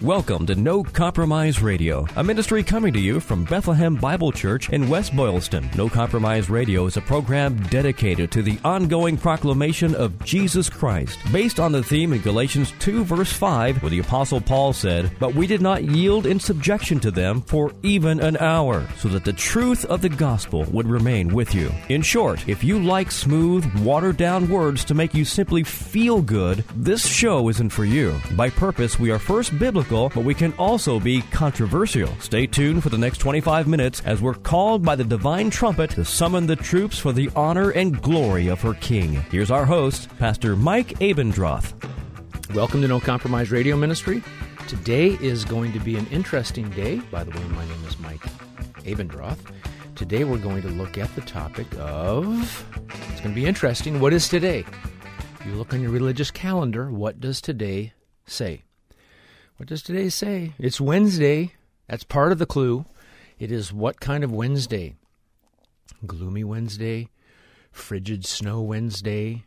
Welcome to No Compromise Radio, a ministry coming to you from Bethlehem Bible Church in West Boylston. No Compromise Radio is a program dedicated to the ongoing proclamation of Jesus Christ, based on the theme in Galatians 2, verse 5, where the Apostle Paul said, "But we did not yield in subjection to them for even an hour, so that the truth of the gospel would remain with you." In short, if you like smooth, watered-down words to make you simply feel good, this show isn't for you. By purpose, we are first biblical, but we can also be controversial. Stay tuned for the next 25 minutes as we're called by the divine trumpet to summon the troops for the honor and glory of her King. Here's our host, Pastor Mike Abendroth. Welcome to No Compromise Radio Ministry. Today is going to be an interesting day. By the way, my name is Mike Abendroth. Today we're going to look at the topic of, it's going to be interesting, what is today? If you look on your religious calendar, what does today say? What does today say? It's Wednesday. That's part of the clue. It is what kind of Wednesday? Gloomy Wednesday? Frigid snow Wednesday?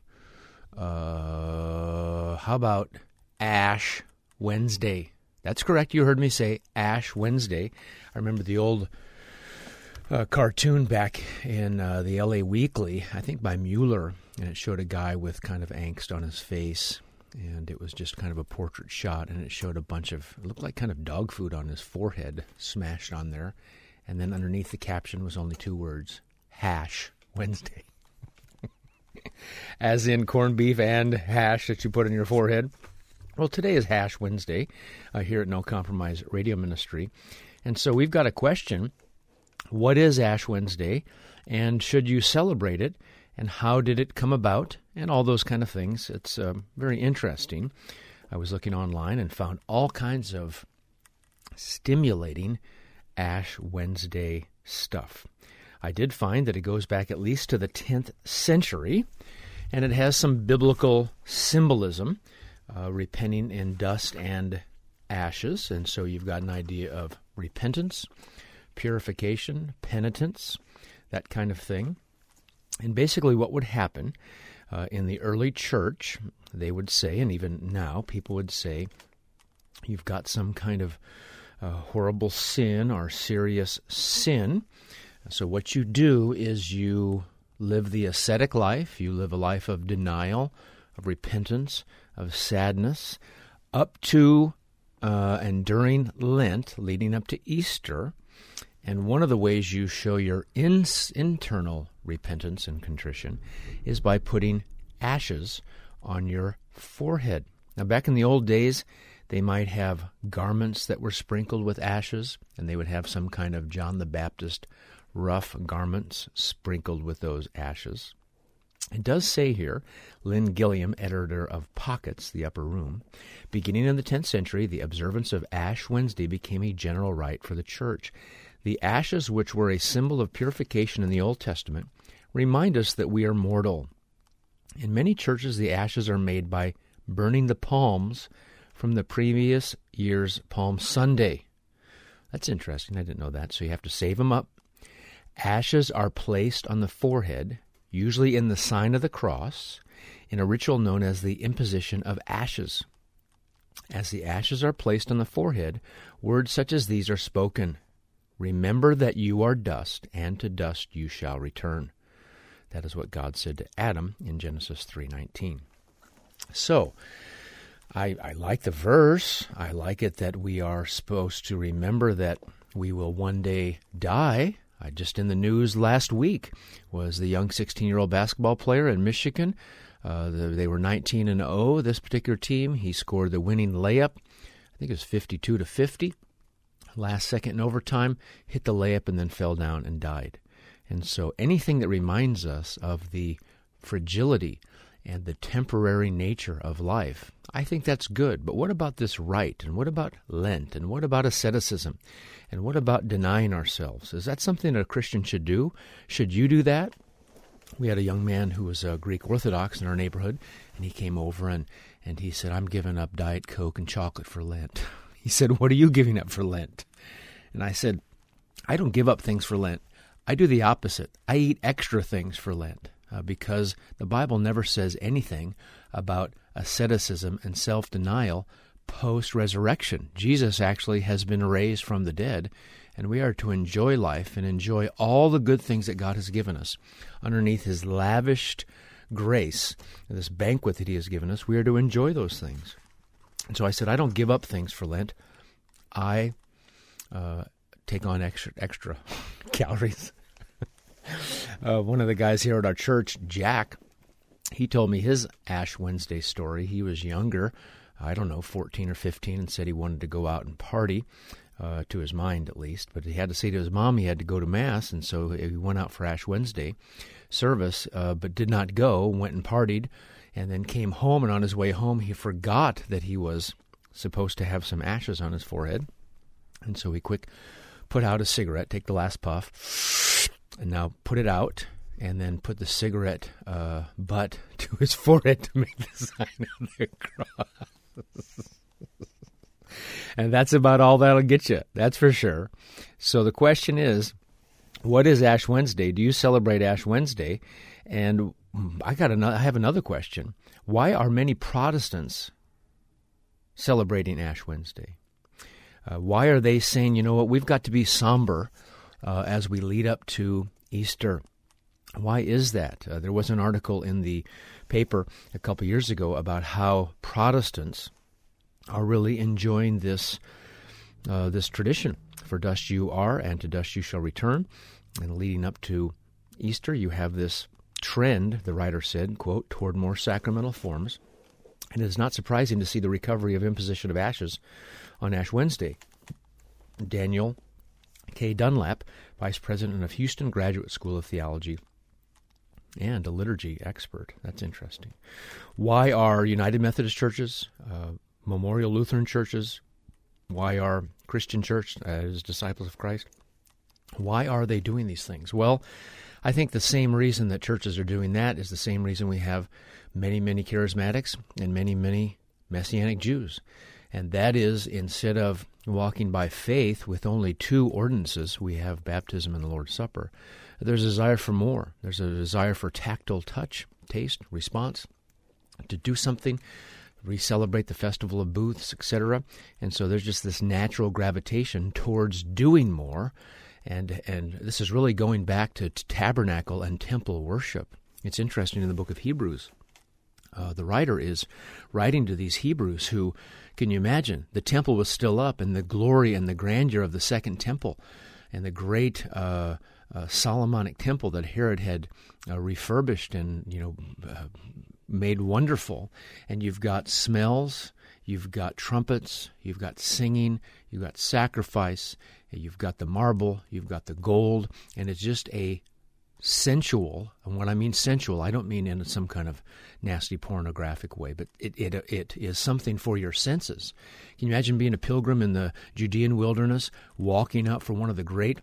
How about Ash Wednesday? That's correct. You heard me say Ash Wednesday. I remember the old cartoon back in the LA Weekly, I think by Mueller, and it showed a guy with kind of angst on his face. And it was just kind of a portrait shot, and it showed a bunch of, it looked like kind of dog food on his forehead smashed on there. And then underneath the caption was only two words, Hash Wednesday. As in corned beef and hash that you put on your forehead. Well, today is Hash Wednesday here at No Compromise Radio Ministry. And so we've got a question. What is Ash Wednesday? And should you celebrate it? And how did it come about, and all those kind of things. It's very interesting. I was looking online and found all kinds of stimulating Ash Wednesday stuff. I did find that it goes back at least to the 10th century, and it has some biblical symbolism, repenting in dust and ashes, and so you've got an idea of repentance, purification, penitence, that kind of thing. And basically what would happen in the early church, they would say, and even now people would say, you've got some kind of horrible sin or serious sin. So what you do is you live the ascetic life, you live a life of denial, of repentance, of sadness, up to and during Lent, leading up to Easter. And one of the ways you show your internal repentance and contrition is by putting ashes on your forehead. Now, back in the old days, they might have garments that were sprinkled with ashes, and they would have some kind of John the Baptist rough garments sprinkled with those ashes. It does say here, Lynn Gilliam, editor of Pockets, The Upper Room, beginning in the 10th century, the observance of Ash Wednesday became a general rite for the church. The ashes, which were a symbol of purification in the Old Testament, remind us that we are mortal. In many churches, the ashes are made by burning the palms from the previous year's Palm Sunday. That's interesting. I didn't know that. So you have to save them up. Ashes are placed on the forehead, usually in the sign of the cross, in a ritual known as the imposition of ashes. As the ashes are placed on the forehead, words such as these are spoken. Remember that you are dust, and to dust you shall return. That is what God said to Adam in Genesis 3:19. So, I like the verse. I like it that we are supposed to remember that we will one day die. Just in the news last week was the young 16-year-old basketball player in Michigan. They were 19-0, this particular team. He scored the winning layup. I think it was 52-50. Last second in overtime, hit the layup and then fell down and died. And so anything that reminds us of the fragility and the temporary nature of life, I think that's good. But what about this rite? And what about Lent? And what about asceticism? And what about denying ourselves? Is that something that a Christian should do? Should you do that? We had a young man who was Greek Orthodox in our neighborhood, and he came over and he said, "I'm giving up Diet Coke and chocolate for Lent." He said, "What are you giving up for Lent?" And I said, "I don't give up things for Lent. I do the opposite. I eat extra things for Lent because the Bible never says anything about asceticism and self-denial post-resurrection. Jesus actually has been raised from the dead, and we are to enjoy life and enjoy all the good things that God has given us. Underneath His lavished grace, this banquet that He has given us, we are to enjoy those things. And so I said, I don't give up things for Lent. I take on extra calories. One of the guys here at our church, Jack, he told me his Ash Wednesday story. He was younger, 14 or 15, and said he wanted to go out and party, to his mind at least. But he had to say to his mom he had to go to Mass, and so he went out for Ash Wednesday service, but did not go, went and partied, and then came home, and on his way home he forgot that he was supposed to have some ashes on his forehead. And so he quick put out a cigarette, take the last puff, and now put it out, and then put the cigarette butt to his forehead to make the sign of the cross. And that's about all that'll get you, that's for sure. So the question is, what is Ash Wednesday? Do you celebrate Ash Wednesday? And I have another question. Why are many Protestants celebrating Ash Wednesday? Why are they saying, you know what, we've got to be somber as we lead up to Easter? Why is that? There was an article in the paper a couple years ago about how Protestants are really enjoying this tradition. For dust you are, and to dust you shall return. And leading up to Easter, you have this trend, the writer said, quote, toward more sacramental forms. And it is not surprising to see the recovery of imposition of ashes on Ash Wednesday. Daniel K. Dunlap, Vice President of Houston Graduate School of Theology, and a liturgy expert. That's interesting. Why are United Methodist churches, Memorial Lutheran churches, why are Christian Church as Disciples of Christ, why are they doing these things? Well, I think the same reason that churches are doing that is the same reason we have many, many charismatics and many, many Messianic Jews. And that is, instead of walking by faith with only two ordinances, we have baptism and the Lord's Supper. There's a desire for more. There's a desire for tactile touch, taste, response, to do something, re-celebrate the Festival of Booths, etc. And so there's just this natural gravitation towards doing more. And this is really going back to tabernacle and temple worship. It's interesting in the book of Hebrews. The writer is writing to these Hebrews who, can you imagine, the temple was still up, and the glory and the grandeur of the second temple and the great Solomonic temple that Herod had refurbished and made wonderful. And you've got smells, you've got trumpets, you've got singing, you've got sacrifice, you've got the marble, you've got the gold, and it's just a sensual, and when I mean sensual, I don't mean in some kind of nasty pornographic way, but it is something for your senses. Can you imagine being a pilgrim in the Judean wilderness, walking up for one of the great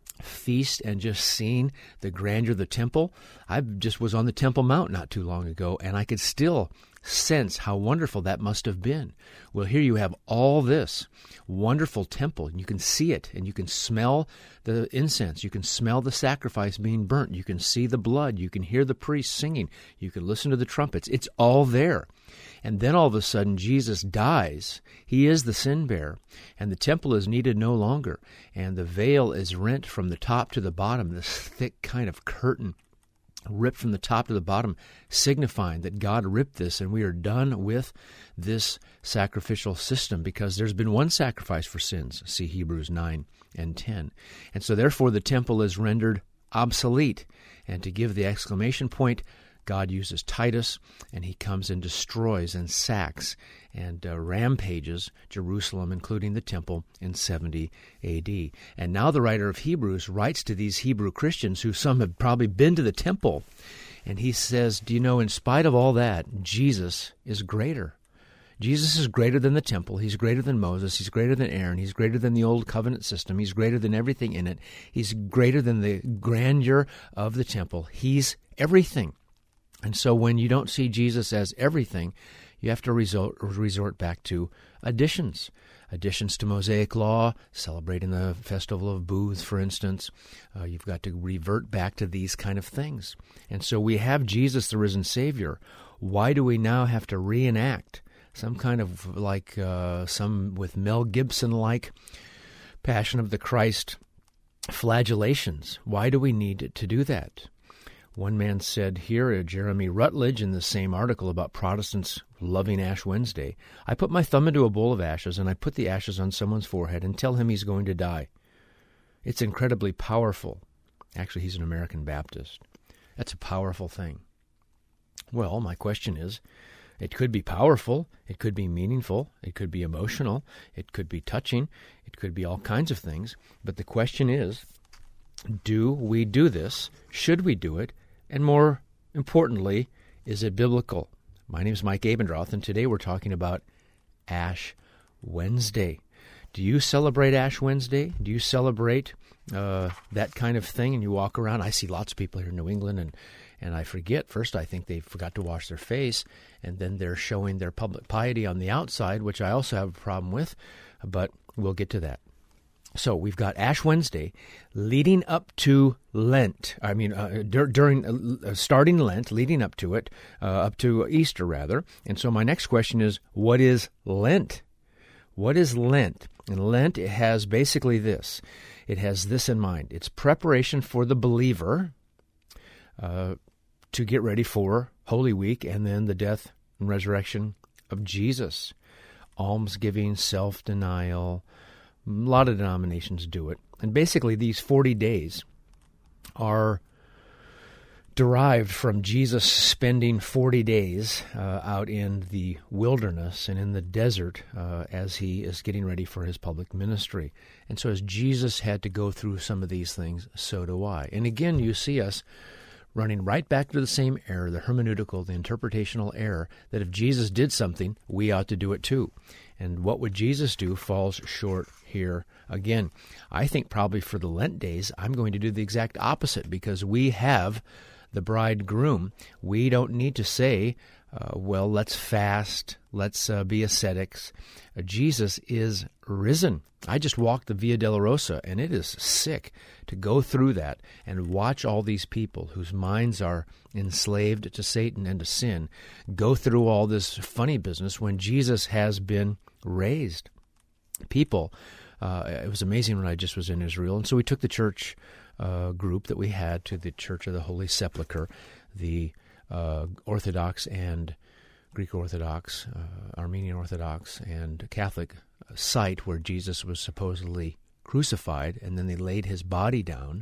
feasts and just seeing the grandeur of the temple? I just was on the Temple Mount not too long ago, and I could still sense how wonderful that must have been. Well, here you have all this wonderful temple, and you can see it, and you can smell the incense, you can smell the sacrifice being burnt, you can see the blood, you can hear the priests singing, you can listen to the trumpets. It's all there. And then all of a sudden Jesus dies. He is the sin bearer, and the temple is needed no longer, and the veil is rent from the top to the bottom, this thick kind of curtain ripped from the top to the bottom, signifying that God ripped this, and we are done with this sacrificial system because there's been one sacrifice for sins. See Hebrews 9 and 10. And so therefore the temple is rendered obsolete. And to give the exclamation point, God uses Titus, and he comes and destroys and sacks and rampages Jerusalem, including the temple, in 70 A.D. And now the writer of Hebrews writes to these Hebrew Christians, who some have probably been to the temple, and he says, do you know, in spite of all that, Jesus is greater. Jesus is greater than the temple. He's greater than Moses. He's greater than Aaron. He's greater than the old covenant system. He's greater than everything in it. He's greater than the grandeur of the temple. He's everything. And so when you don't see Jesus as everything, you have to resort back to additions to Mosaic law, celebrating the Festival of Booths, for instance. You've got to revert back to these kind of things. And so we have Jesus, the risen Savior. Why do we now have to reenact some kind of like some with Mel Gibson-like Passion of the Christ flagellations. Why do we need to do that? One man said here, Jeremy Rutledge, in the same article about Protestants loving Ash Wednesday, I put my thumb into a bowl of ashes and I put the ashes on someone's forehead and tell him he's going to die. It's incredibly powerful. Actually, he's an American Baptist. That's a powerful thing. Well, my question is, it could be powerful, it could be meaningful, it could be emotional, it could be touching, it could be all kinds of things. But the question is, do we do this? Should we do it? And more importantly, is it biblical? My name is Mike Abendroth, and today we're talking about Ash Wednesday. Do you celebrate Ash Wednesday? Do you celebrate that kind of thing? And you walk around. I see lots of people here in New England, and I forget. First, I think they forgot to wash their face, and then they're showing their public piety on the outside, which I also have a problem with, but we'll get to that. So we've got Ash Wednesday leading up to Lent. During starting Lent, leading up to it, up to Easter, rather. And so my next question is, what is Lent? What is Lent? And Lent, it has basically this. It has this in mind. It's preparation for the believer to get ready for Holy Week and then the death and resurrection of Jesus. Almsgiving, self-denial. A lot of denominations do it. And basically these 40 days are derived from Jesus spending 40 days out in the wilderness and in the desert as he is getting ready for his public ministry. And so as Jesus had to go through some of these things, so do I. And again, you see us running right back to the same error, the hermeneutical, the interpretational error, that if Jesus did something, we ought to do it too. And what would Jesus do falls short here again. I think probably for the Lent days, I'm going to do the exact opposite because we have the bridegroom. We don't need to say, well, let's fast, let's be ascetics. Jesus is risen. I just walked the Via Dolorosa, and it is sick to go through that and watch all these people whose minds are enslaved to Satan and to sin go through all this funny business when Jesus has been raised. People, it was amazing when I just was in Israel, and so we took the church group that we had to the Church of the Holy Sepulchre, the Orthodox and Greek Orthodox, Armenian Orthodox, and Catholic site where Jesus was supposedly crucified, and then they laid his body down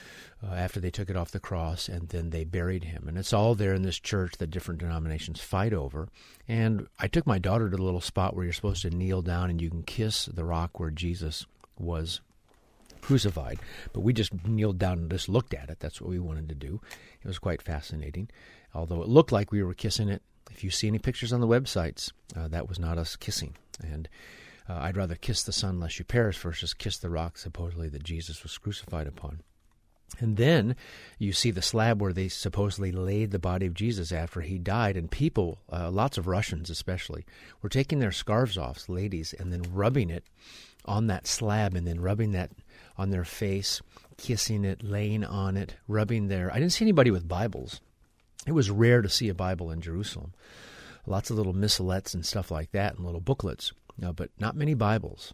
after they took it off the cross, and then they buried him. And it's all there in this church that different denominations fight over. And I took my daughter to the little spot where you're supposed to kneel down and you can kiss the rock where Jesus was crucified. But we just kneeled down and just looked at it. That's what we wanted to do. It was quite fascinating. Although it looked like we were kissing it. If you see any pictures on the websites, that was not us kissing. And I'd rather kiss the sun lest you perish versus kiss the rock supposedly that Jesus was crucified upon. And then you see the slab where they supposedly laid the body of Jesus after he died, and people, lots of Russians especially, were taking their scarves off, ladies, and then rubbing it on that slab and then rubbing that on their face, kissing it, laying on it, rubbing there. I didn't see anybody with Bibles. It was rare to see a Bible in Jerusalem. Lots of little missalettes and stuff like that and little booklets, but not many Bibles.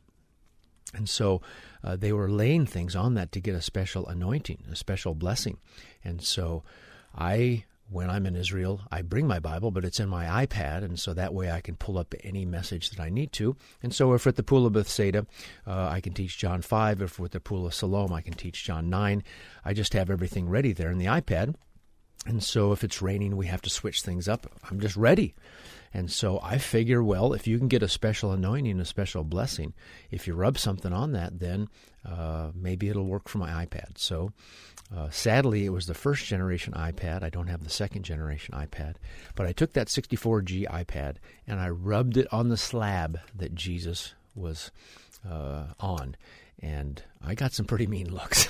And so they were laying things on that to get a special anointing, a special blessing. And so when I'm in Israel, I bring my Bible, but it's in my iPad, and so that way I can pull up any message that I need to. And so if we're at the Pool of Bethsaida, I can teach John 5. If we're at the Pool of Siloam, I can teach John 9. I just have everything ready there in the iPad. And so if it's raining, we have to switch things up. I'm just ready. And so I figure, well, if you can get a special anointing, a special blessing, if you rub something on that, then maybe it'll work for my iPad. So sadly, it was the first generation iPad. I don't have the second generation iPad. But I took that 64G iPad and I rubbed it on the slab that Jesus was on. And I got some pretty mean looks.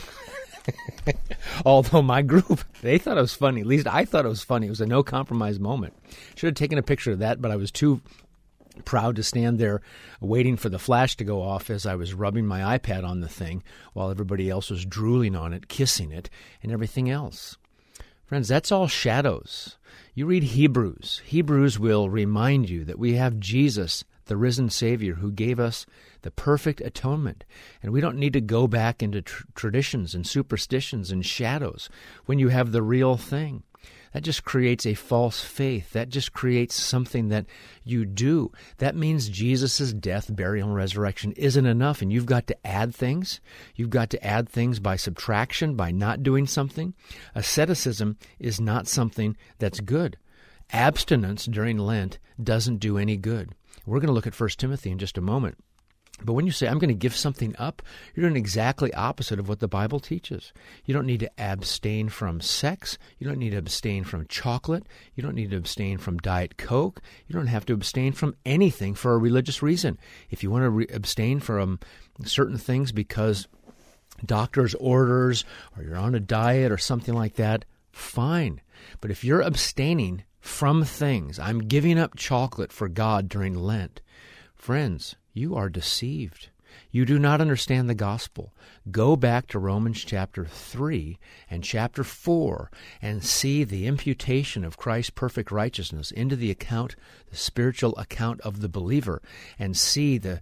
Although my group, they thought it was funny. At least I thought it was funny. It was a no-compromise moment. Should have taken a picture of that, but I was too proud to stand there waiting for the flash to go off as I was rubbing my iPad on the thing while everybody else was drooling on it, kissing it, and everything else. Friends, that's all shadows. You read Hebrews. Hebrews will remind you that we have Jesus, the risen Savior, who gave us the perfect atonement. And we don't need to go back into traditions and superstitions and shadows when you have the real thing. That just creates a false faith. That just creates something that you do. That means Jesus' death, burial, and resurrection isn't enough, and you've got to add things. You've got to add things by subtraction, by not doing something. Asceticism is not something that's good. Abstinence during Lent doesn't do any good. We're going to look at 1 Timothy in just a moment. But when you say, I'm going to give something up, you're doing exactly opposite of what the Bible teaches. You don't need to abstain from sex. You don't need to abstain from chocolate. You don't need to abstain from Diet Coke. You don't have to abstain from anything for a religious reason. If you want to abstain from certain things because doctor's orders or you're on a diet or something like that, fine. But if you're abstaining from things, I'm giving up chocolate for God during Lent, friends, you are deceived. You do not understand the gospel. Go back to Romans chapter 3 and chapter 4 and see the imputation of Christ's perfect righteousness into the account, the spiritual account of the believer, and see the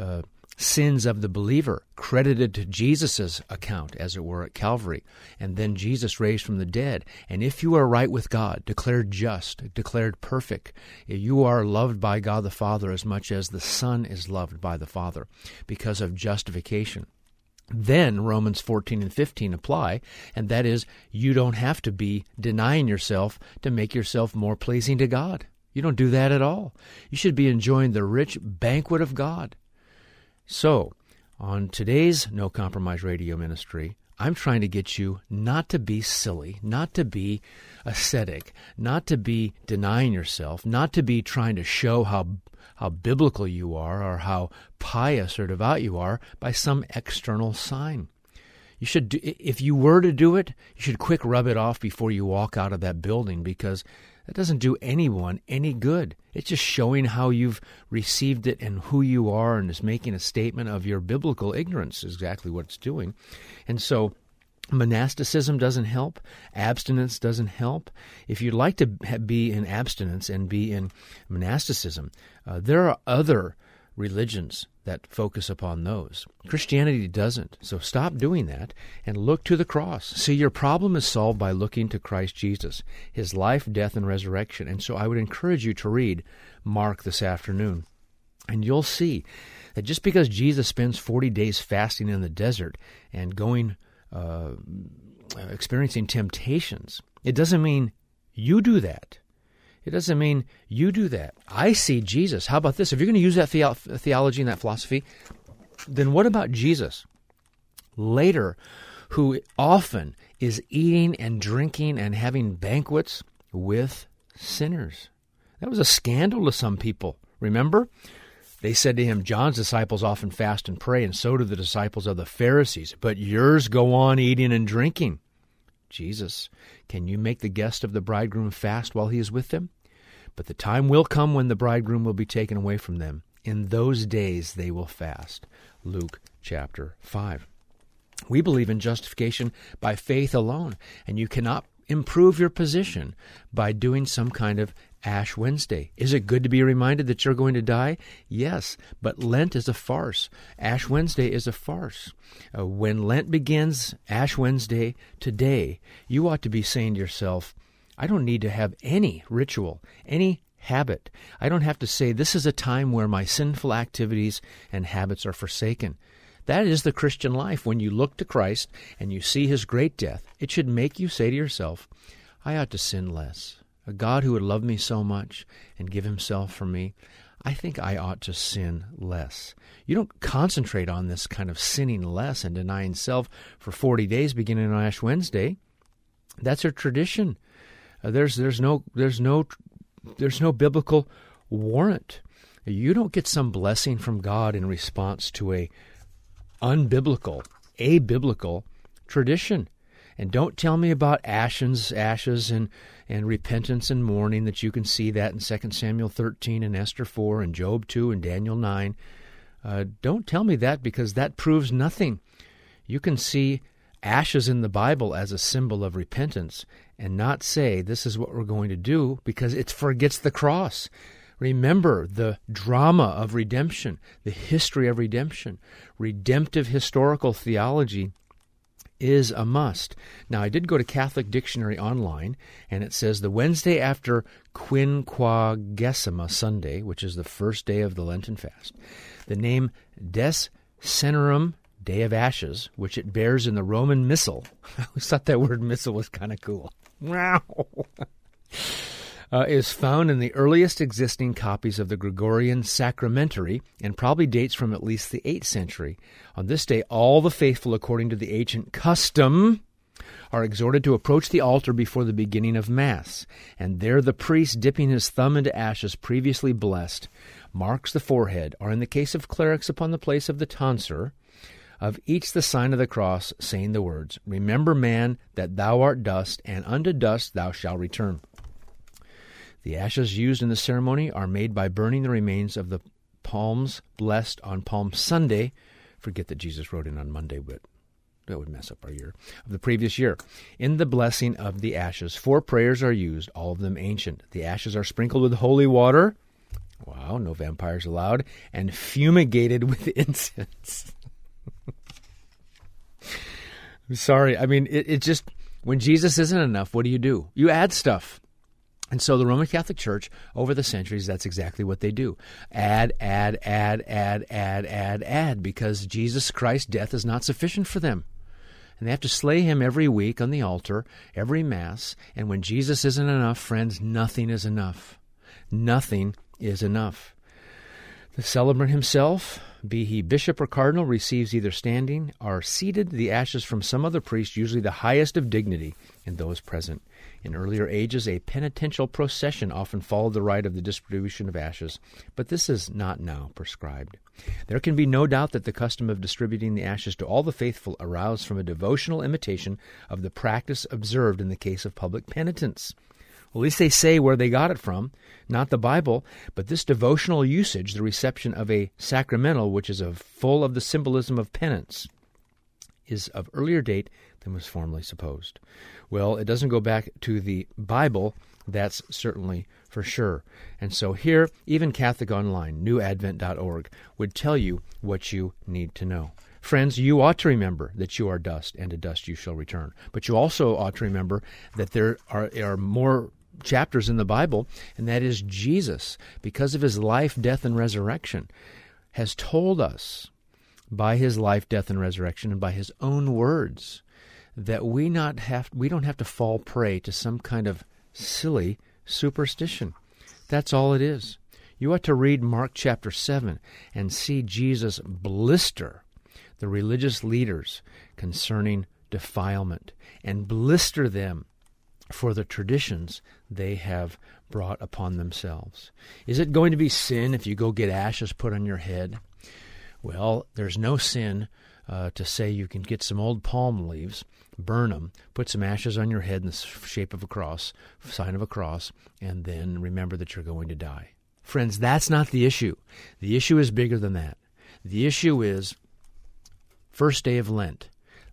sins of the believer credited to Jesus' account, as it were, at Calvary, and then Jesus raised from the dead. And if you are right with God, declared just, declared perfect, you are loved by God the Father as much as the Son is loved by the Father because of justification. Then Romans 14 and 15 apply, and that is, you don't have to be denying yourself to make yourself more pleasing to God. You don't do that at all. You should be enjoying the rich banquet of God. So, on today's No Compromise Radio Ministry, I'm trying to get you not to be silly, not to be ascetic, not to be denying yourself, not to be trying to show how biblical you are or how pious or devout you are by some external sign. You should, if you were to do it, you should quick rub it off before you walk out of that building, because that doesn't do anyone any good. It's just showing how you've received it and who you are, and is making a statement of your biblical ignorance, is exactly what it's doing. And so monasticism doesn't help. Abstinence doesn't help. If you'd like to be in abstinence and be in monasticism, there are other religions that focus upon those. Christianity doesn't. So stop doing that and look to the cross. See, your problem is solved by looking to Christ Jesus, his life, death, and resurrection. And so I would encourage you to read Mark this afternoon. And you'll see that just because Jesus spends 40 days fasting in the desert and experiencing temptations, it doesn't mean you do that. It doesn't mean you do that. I see Jesus. How about this? If you're going to use that theology and that philosophy, then what about Jesus later, who often is eating and drinking and having banquets with sinners? That was a scandal to some people. Remember? They said to him, John's disciples often fast and pray, and so do the disciples of the Pharisees, but yours go on eating and drinking. Jesus, can you make the guest of the bridegroom fast while he is with them? But the time will come when the bridegroom will be taken away from them. In those days they will fast. Luke chapter 5. We believe in justification by faith alone, and you cannot improve your position by doing some kind of Ash Wednesday. Is it good to be reminded that you're going to die? Yes, but Lent is a farce. Ash Wednesday is a farce. When Lent begins, Ash Wednesday, today, you ought to be saying to yourself, I don't need to have any ritual, any habit. I don't have to say this is a time where my sinful activities and habits are forsaken. That is the Christian life. When you look to Christ and you see his great death, it should make you say to yourself, I ought to sin less. A God who would love me so much and give himself for me, I think I ought to sin less. You don't concentrate on this kind of sinning less and denying self for 40 days beginning on Ash Wednesday. That's a tradition. There's no biblical warrant. You don't get some blessing from God in response to a unbiblical, abiblical tradition. And don't tell me about ashes and repentance and mourning, that you can see that in 2 Samuel 13 and Esther 4 and Job 2 and Daniel 9. Don't tell me that, because that proves nothing. You can see ashes in the Bible as a symbol of repentance and not say this is what we're going to do because it forgets the cross. Remember the drama of redemption, the history of redemption. Redemptive historical theology is a must. Now, I did go to Catholic Dictionary online, and it says the Wednesday after Quinquagesima Sunday, which is the first day of the Lenten fast, the name Des Cenorum, Day of Ashes, which it bears in the Roman Missal. I always thought that word missal was kind of cool. Wow. Is found in the earliest existing copies of the Gregorian Sacramentary and probably dates from at least the 8th century. On this day, all the faithful, according to the ancient custom, are exhorted to approach the altar before the beginning of Mass, and there the priest, dipping his thumb into ashes previously blessed, marks the forehead, or in the case of clerics upon the place of the tonsure, of each the sign of the cross, saying the words, "Remember, man, that thou art dust, and unto dust thou shalt return." The ashes used in the ceremony are made by burning the remains of the palms blessed on Palm Sunday. Forget that Jesus wrote in on Monday, but that would mess up our year. Of the previous year. In the blessing of the ashes, 4 prayers are used, all of them ancient. The ashes are sprinkled with holy water. Wow, no vampires allowed. And fumigated with incense. I'm sorry. I mean, it just, when Jesus isn't enough, what do? You add stuff. And so the Roman Catholic Church, over the centuries, that's exactly what they do. Add, because Jesus Christ's death is not sufficient for them. And they have to slay him every week on the altar, every Mass. And when Jesus isn't enough, friends, nothing is enough. Nothing is enough. The celebrant himself, be he bishop or cardinal, receives either standing or seated the ashes from some other priest, usually the highest of dignity in those present. In earlier ages, a penitential procession often followed the rite of the distribution of ashes, but this is not now prescribed. There can be no doubt that the custom of distributing the ashes to all the faithful aroused from a devotional imitation of the practice observed in the case of public penitence. Well, at least they say where they got it from, not the Bible, but this devotional usage, the reception of a sacramental, which is full of the symbolism of penance, is of earlier date than was formerly supposed. Well, it doesn't go back to the Bible, that's certainly for sure. And so here, even Catholic Online, newadvent.org, would tell you what you need to know. Friends, you ought to remember that you are dust, and to dust you shall return. But you also ought to remember that there are more chapters in the Bible, and that is Jesus, because of his life, death, and resurrection, has told us by his life, death, and resurrection, and by his own words, that we don't have to fall prey to some kind of silly superstition. That's all it is. You ought to read Mark chapter 7 and see Jesus blister the religious leaders concerning defilement, and blister them for the traditions they have brought upon themselves. Is it going to be sin if you go get ashes put on your head? Well, there's no sin to say you can get some old palm leaves, burn them, put some ashes on your head in the shape of a cross, sign of a cross, and then remember that you're going to die. Friends, that's not the issue. The issue is bigger than that. The issue is first day of Lent,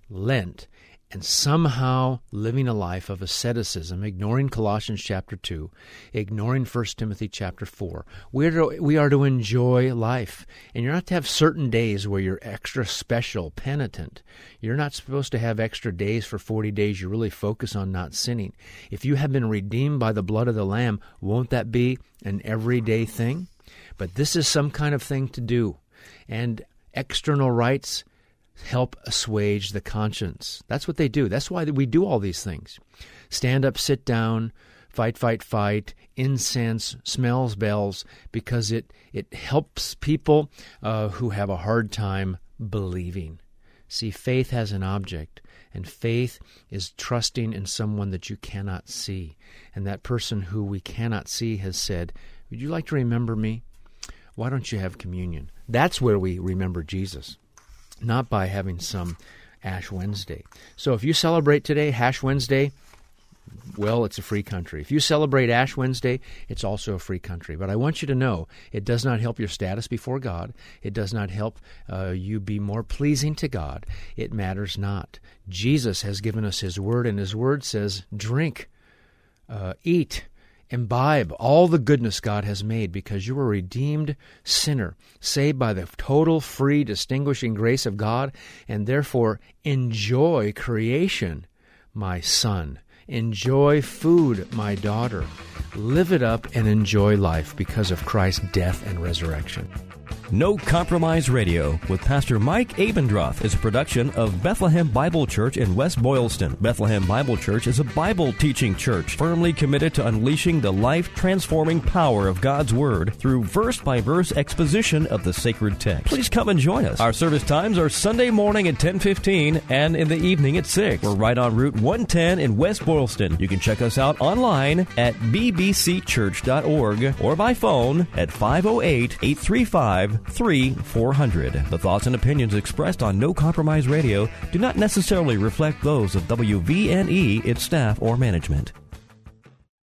and somehow living a life of asceticism, ignoring Colossians chapter 2, ignoring 1 Timothy chapter 4. We are to enjoy life. And you're not to have certain days where you're extra special, penitent. You're not supposed to have extra days for 40 days. You really focus on not sinning. If you have been redeemed by the blood of the Lamb, won't that be an everyday thing? But this is some kind of thing to do. And external rites help assuage the conscience. That's what they do. That's why we do all these things. Stand up, sit down, fight, incense, smells bells, because it helps people who have a hard time believing. See, faith has an object, and faith is trusting in someone that you cannot see. And that person who we cannot see has said, "Would you like to remember me? Why don't you have communion?" That's where we remember Jesus. Not by having some Ash Wednesday. So if you celebrate today, Ash Wednesday, well, it's a free country. If you celebrate Ash Wednesday, it's also a free country. But I want you to know it does not help your status before God. It does not help you be more pleasing to God. It matters not. Jesus has given us His Word, and His Word says, drink, eat, imbibe all the goodness God has made, because you are a redeemed sinner, saved by the total, free, distinguishing grace of God, and therefore enjoy creation, my son. Enjoy food, my daughter. Live it up and enjoy life because of Christ's death and resurrection. No Compromise Radio with Pastor Mike Abendroth is a production of Bethlehem Bible Church in West Boylston. Bethlehem Bible Church is a Bible teaching church firmly committed to unleashing the life-transforming power of God's Word through verse-by-verse exposition of the sacred text. Please come and join us. Our service times are Sunday morning at 10:15 and in the evening at 6. We're right on Route 110 in West Boylston. You can check us out online at bbcchurch.org or by phone at 508-835-3400. The thoughts and opinions expressed on No Compromise Radio do not necessarily reflect those of WVNE, its staff, or management.